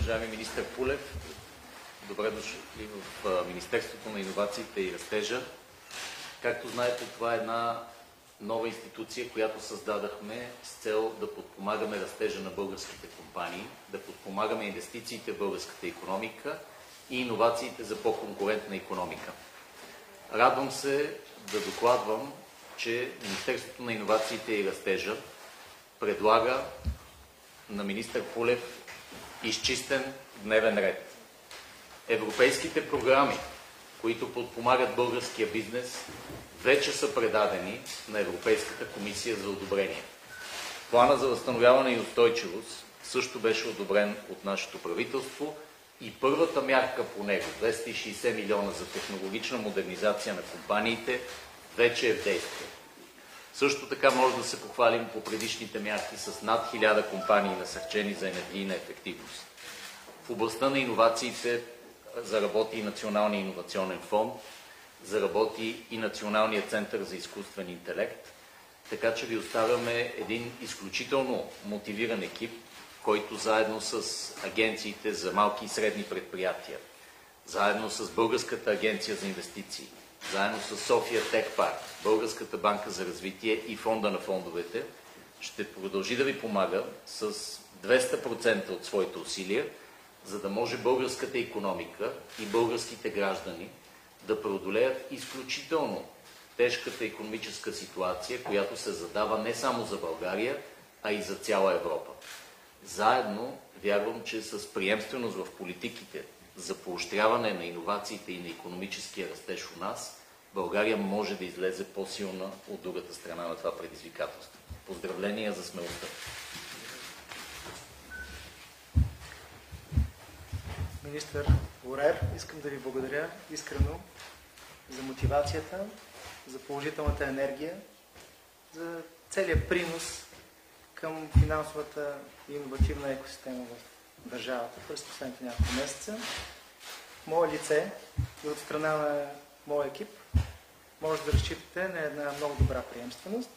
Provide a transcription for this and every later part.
Уважаеми министър Пулев, добре дошли в Министерството на иновациите и растежа. Както знаете, това е една нова институция, която създадахме с цел да подпомагаме растежа на българските компании, да подпомагаме инвестициите в българската икономика и иновациите за по-конкурентна икономика. Радвам се да докладвам, че Министерството на иновациите и растежа предлага на министър Пулев изчистен дневен ред. Европейските програми, които подпомагат българския бизнес, вече са предадени на Европейската комисия за одобрение. Плана за възстановяване и устойчивост също беше одобрен от нашето правителство и първата мярка по него, 260 милиона за технологична модернизация на компаниите, вече е в действие. Също така може да се похвалим по предишните мярки с над 1000 компании насърчени за енергийна ефективност. В областта на иновациите заработи и Националния иновационен фонд, заработи и Националния център за изкуствен интелект, така че ви оставяме един изключително мотивиран екип, който заедно с агенциите за малки и средни предприятия, заедно с Българската агенция за инвестиции, заедно с София Тех Парк, Българската банка за развитие и Фонда на фондовете, ще продължи да ви помага с 200% от своите усилия, за да може българската икономика и българските граждани да преодолеят изключително тежката икономическа ситуация, която се задава не само за България, а и за цяла Европа. Заедно, вярвам, че с приемственост в политиките за поощряване на иновациите и на икономическия растеж у нас, България може да излезе по-силна от другата страна на това предизвикателство. Поздравления за смелостта! Министър Орер, искам да ви благодаря искрено за мотивацията, за положителната енергия, за целият принос към финансовата и иновативна екосистема в държавата през последните няколко месеца. В мое лице и от страна на моя екип може да разчитате на една много добра приемственост.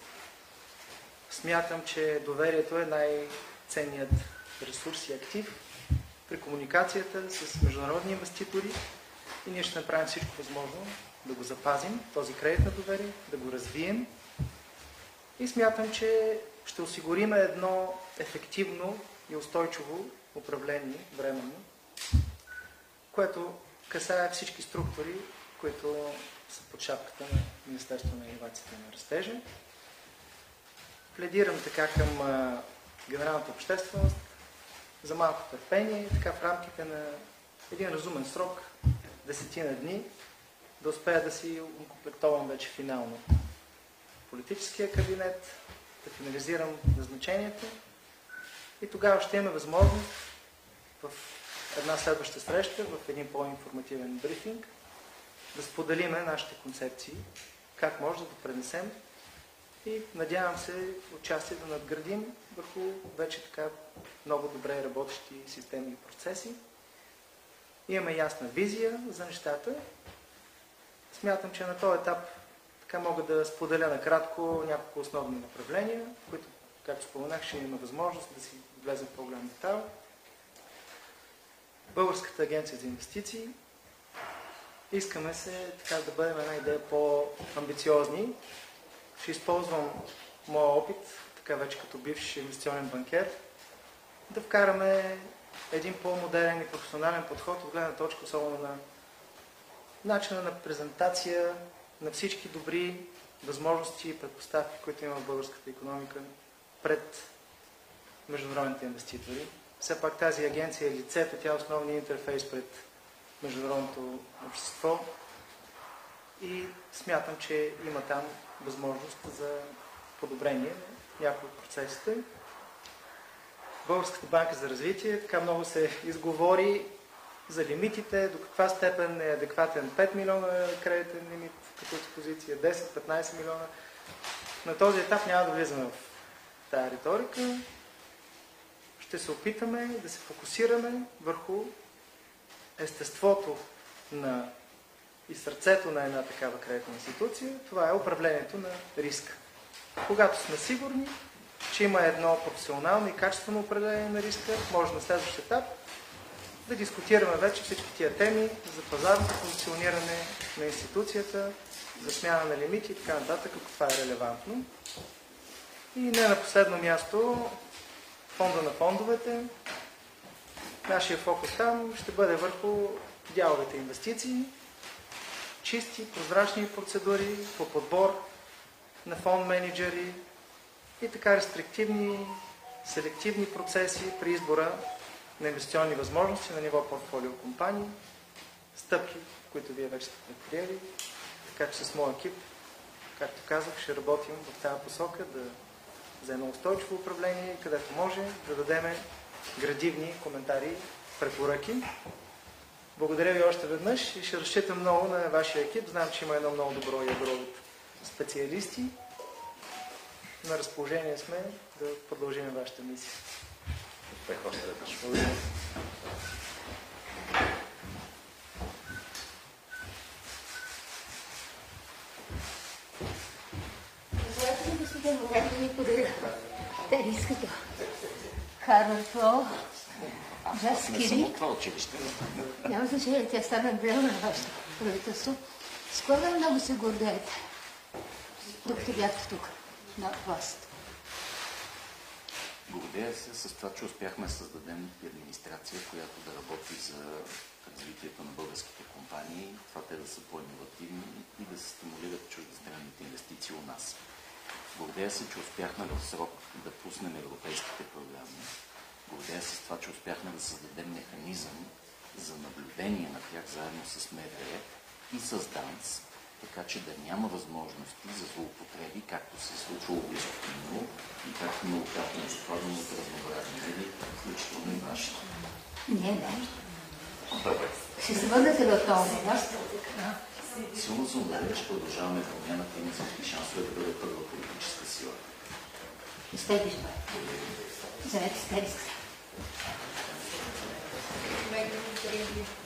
Смятам, че доверието е най-ценният ресурс и актив при комуникацията с международни инвеститори и ние ще направим всичко възможно да го запазим, този кредит на доверие, да го развием и смятам, че ще осигурим едно ефективно и устойчиво управление временно, което касае всички структури, които са под шапката на Министерството на иновациите и на растежа. Пледирам така към генералната общественост за малко търпение, така в рамките на един разумен срок, 10 дни, да успея да си окомплектовам вече финално политическия кабинет, да финализирам назначението и тогава ще имаме възможност в една следваща среща, в един по-информативен брифинг, да споделиме нашите концепции, как може да допренесем и надявам се участие да надградим върху вече така много добре работещи системи и процеси. Имаме ясна визия за нещата. Смятам, че на този етап така мога да споделя накратко няколко основни направления, които, както споменах, ще имаме възможност да си влезем в по-голям детайл. Българската агенция за инвестиции. Искаме се така да бъдем една идея по-амбициозни. Ще използвам моя опит, така вече като бивш инвестиционен банкер, да вкараме един по-модерен и професионален подход от гледна точка, особено на начина на презентация на всички добри възможности и предпоставки, които има в българската икономика пред международните инвеститори. Все пак тази агенция е лицето, тя е основният интерфейс пред международното общество и смятам, че има там възможност за подобрение на някои от процесите. Българската банка за развитие, така много се изговори за лимитите, до каква степен е адекватен 5 милиона кредитен лимит, като експозиция 10-15 милиона. На този етап няма да влизаме в тая риторика. Ще се опитаме да се фокусираме върху естеството и сърцето на една такава кредитна институция. Това е управлението на риска. Когато сме сигурни, че има едно професионално и качествено управление на риска, може на следващ етап да дискутираме вече всички тия теми за пазарното позициониране на институцията, за смяна на лимити и така нататък, ако това е релевантно. И не на последно място, фонда на фондовете. Нашия фокус там ще бъде върху дяловите инвестиции, чисти, прозрачни процедури по подбор на фонд менеджери и така рестриктивни, селективни процеси при избора на инвестиционни възможности на ниво портфолио компании, стъпки, които вие вече сте предприели. Така че с моя екип, както казах, ще работим в тази посока за едно устойчиво управление, където може да дадем градивни коментари, препоръки. Благодаря ви още веднъж и ще разчитам много на вашия екип. Знам, че има едно много добро ядро от специалисти. На разположение сме да продължим вашата мисия. Благодаря. Харвард, Джаз Кири. Това училище. Няма значение, тя стана емблема на вашето правителство. С кого много се гордеете, докато бяхте тук, на власт? Гордея се с това, че успяхме да създадем администрация, която да работи за развитието на българските компании, това те да са по-инновативни и да се стимулират чуждестранните инвестиции у нас. Гордея се, че успяхме в срок да пуснем европейските програми. Гордея се с това, че успяхме да създадем механизъм за наблюдение на тях заедно с МВР и с ДАНС, така че да няма възможности за злоупотреби, както се е случвало близко в минало и както многократно е складно от разнообразни медии, включително и нашите. Не. Ще се върнете ли от този въпрос? Силно съм убеден, че продължаваме промяната и има всички шансове да бъде първа политическа сила. Успейте, Заедно с тези.